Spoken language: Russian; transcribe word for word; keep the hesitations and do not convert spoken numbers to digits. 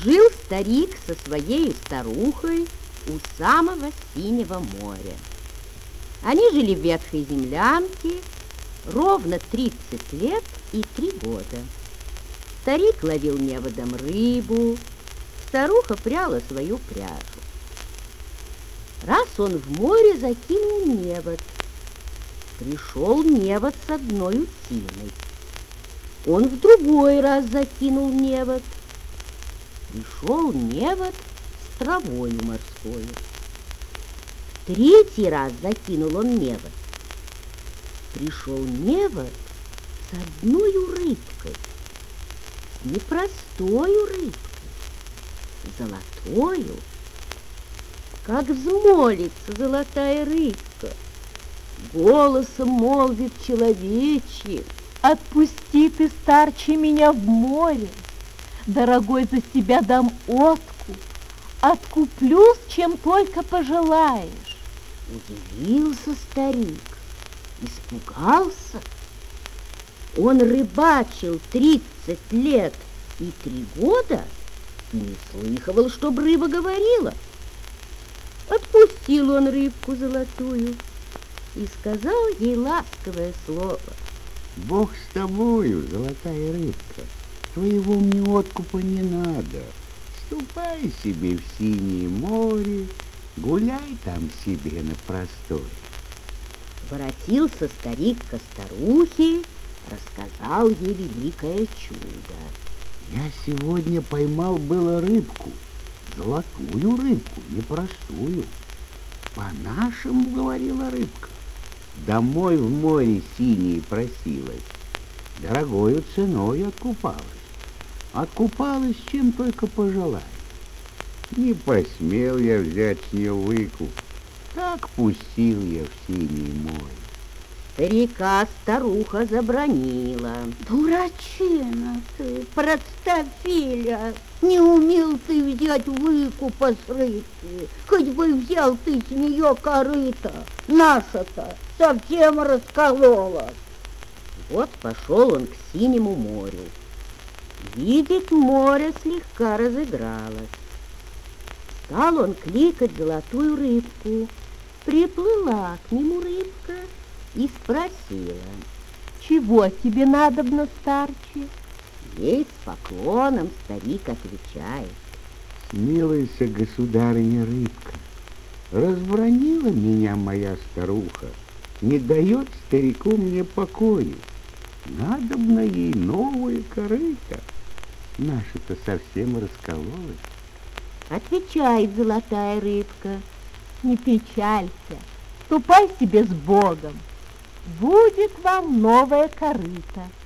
Жил старик со своей старухой у самого синего моря. Они жили в ветхой землянке ровно тридцать лет и три года. Старик ловил неводом рыбу, старуха пряла свою пряжу. Раз он в море закинул невод, пришел невод с одной утиной. Он в другой раз закинул невод, пришел невод с травою морской. Третий раз закинул он невод, пришел невод с одной рыбкой, непростою рыбкой, золотою. Как взмолится золотая рыбка, голосом молвит человечьим: отпусти ты, старче, меня в море, дорогой, за себя дам откуп, откуплюсь, чем только пожелаешь. Удивился старик, испугался. Он рыбачил тридцать лет и три года и не слыхивал, чтоб рыба говорила. Отпустил он рыбку золотую и сказал ей ласковое слово: Бог с тобою, золотая рыбка, твоего мне откупа не надо. Ступай себе в синее море, гуляй там себе на просторе. Воротился старик ко старухе, рассказал ей великое чудо. Я сегодня поймал было рыбку, золотую рыбку, непростую. По-нашему, говорила рыбка, домой в море синее просилась, дорогою ценой откупалась. Откупалась, чем только пожелай. Не посмел я взять с нее выкуп, так пустил я в синее море. Старика старуха забранила: дурачина ты, простофиля, не умел ты взять выкупа с рыбки, хоть бы взял ты с нее корыто, наша-то совсем раскололась. Вот пошел он к синему морю. Видит, море слегка разыгралось. Стал он кликать золотую рыбку. Приплыла к нему рыбка и спросила: чего тебе надобно, старче? Ей с поклоном старик отвечает: смилуйся, государыня рыбка, разбранила меня моя старуха, не дает старику мне покою. Надобно ей новое корыто, наша-то совсем раскололась. Отвечает золотая рыбка: не печалься, ступай себе с Богом, будет вам новое корыто.